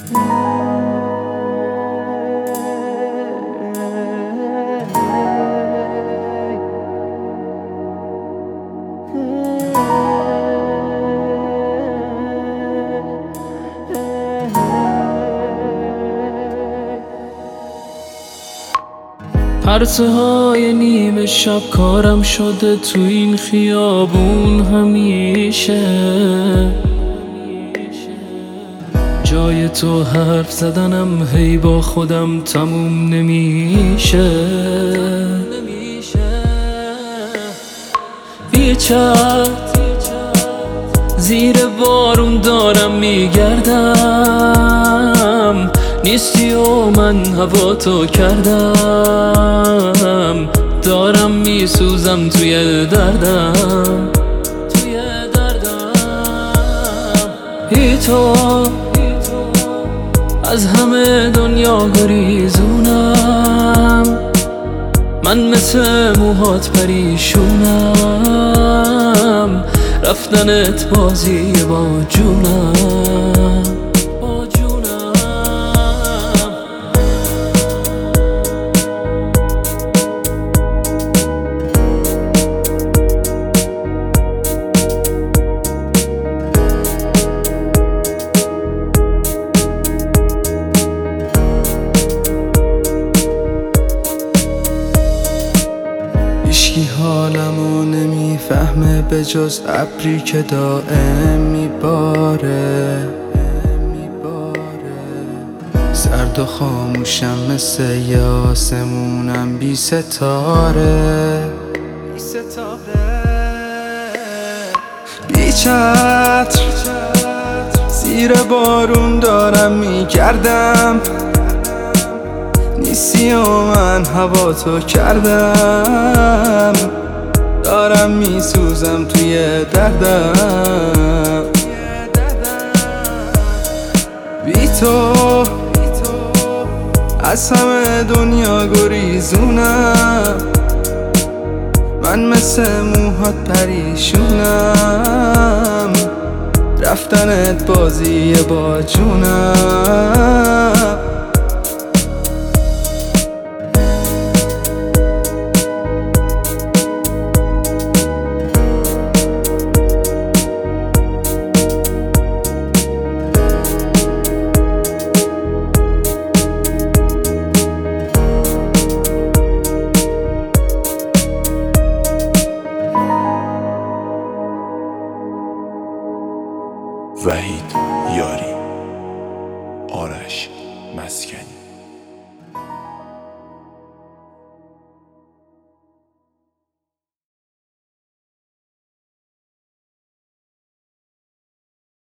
پرتهای نیمه شب کارم شده تو این خیابون همیشه. جای تو حرف زدنم هی با خودم تموم نمیشه. بیچت زیر بارون دارم میگردم، نیستی و من هوا تو کردم. دارم میسوزم توی دردم. بی تو از همه دنیا گریزونم، من مثل موهات پریشونم. رفتنت بازی با جونم. هیچکی حالمو نمیفهمه به جز ابری که دائم میباره. سرد و خاموشم مثل یه آسمونم بی ستاره. بی چتر زیر بارون دارم میگردم، نیستی و من هوا تو کردم. دارم میسوزم توی دردم. بی تو از همه دنیا گریزونم، من مثل موهات پریشونم. رفتنت بازی با جونم.